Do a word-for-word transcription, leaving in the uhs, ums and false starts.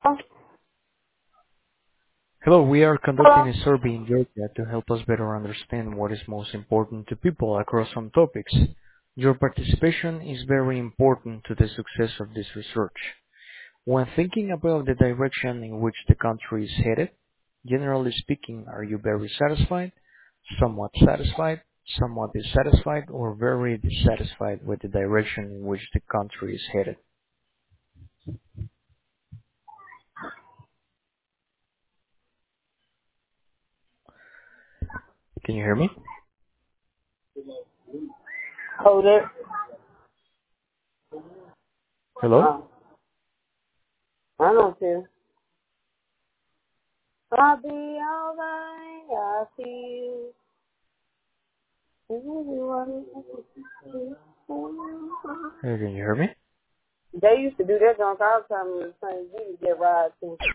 Hello, we are Hello? conducting a survey in Georgia to help us better understand what is most important to people across some topics. Your participation is very important to the success of this research. When thinking about the direction in which the country is headed, generally speaking, are you very satisfied, somewhat satisfied, somewhat dissatisfied, or very dissatisfied with the direction in which the country is headed? Can you hear me? Hold it. Hello? Oh, I don't care. I'll be alright. I'll see you. Hey, can you hear me? They used to do that on all the time in the same. You get rides too.